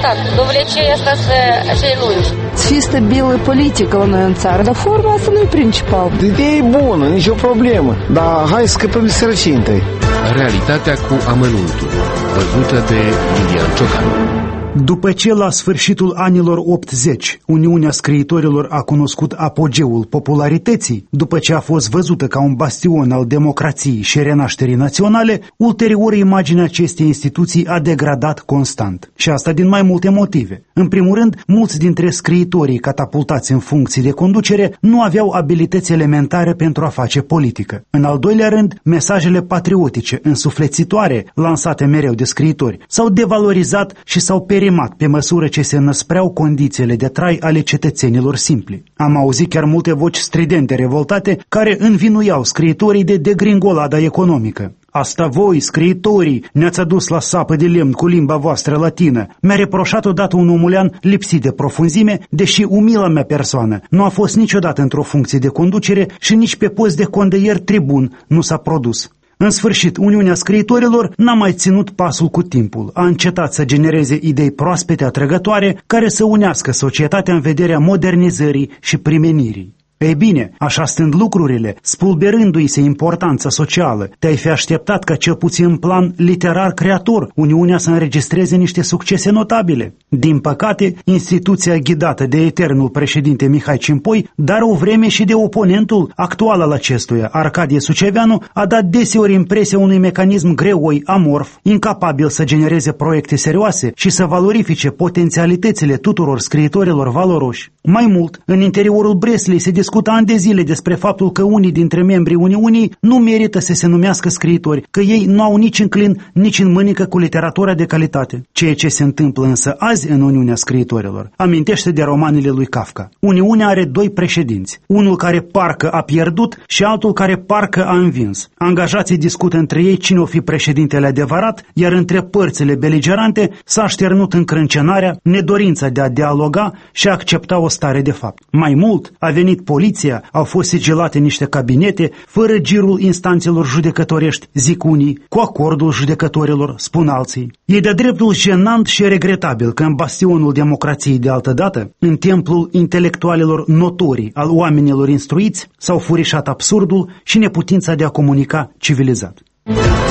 important. Dovlecei asta să acei lungi. Să fie stabilă politică la noi în țară, dar forma asta nu e principal. Ideea e bună, nicio problemă, dar hai să scăpăm de sărăcie întâi. Realitatea cu amănuntul, văzută de Lilian Ciocanu. După ce la sfârșitul anilor 80 Uniunea Scriitorilor a cunoscut apogeul popularității, după ce a fost văzută ca un bastion al democrației și renașterii naționale, ulterior imaginea acestei instituții a degradat constant. Și asta din mai multe motive. În primul rând, mulți dintre scriitorii catapultați în funcții de conducere nu aveau abilități elementare pentru a face politică. În al doilea rând, mesajele patriotice însuflețitoare, lansate mereu de scriitori, s-au devalorizat și s-au perimat pe măsură ce se înăspreau condițiile de trai ale cetățenilor simpli. Am auzit chiar multe voci stridente revoltate care învinuiau scriitorii de degringolada economică. Asta voi, scriitorii, ne-ați adus la sapă de lemn cu limba voastră latină. Mi-a reproșat odată un omulean lipsit de profunzime, deși umila mea persoană nu a fost niciodată într-o funcție de conducere și nici pe post de condeier tribun nu s-a produs. În sfârșit, Uniunea Scriitorilor n-a mai ținut pasul cu timpul, a încetat să genereze idei proaspete atrăgătoare care să unească societatea în vederea modernizării și primenirii. Ei bine, așa stând lucrurile, spulberându-i se importanța socială, te-ai fi așteptat ca cel puțin în plan literar creator Uniunea să înregistreze niște succese notabile. Din păcate, instituția ghidată de eternul președinte Mihai Cimpoi, dar o vreme și de oponentul actual al acestuia, Arcadie Suceveanu, a dat deseori impresia unui mecanism greoi, amorf, incapabil să genereze proiecte serioase și să valorifice potențialitățile tuturor scriitorilor valoroși. Mai mult, în interiorul Breslei se discută ani de zile despre faptul că unii dintre membrii Uniunii nu merită să se numească scriitori, că ei nu au nici în clin, nici în mânică cu literatura de calitate. Ceea ce se întâmplă însă azi în Uniunea Scriitorilor amintește de romanele lui Kafka. Uniunea are doi președinți, unul care parcă a pierdut și altul care parcă a învins. Angajații discută între ei cine o fi președintele adevărat, iar între părțile beligerante s-a așternut încrâncenarea, nedorința de a dialoga și a accepta o stare de fapt. Mai mult, a venit poliția, au fost sigilate niște cabinete, fără girul instanțelor judecătorești, zic unii, cu acordul judecătorilor, spun alții. E de dreptul jenant și regretabil că în bastionul democrației de altădată, în templul intelectualilor notorii al oamenilor instruiți, s-au furișat absurdul și neputința de a comunica civilizat.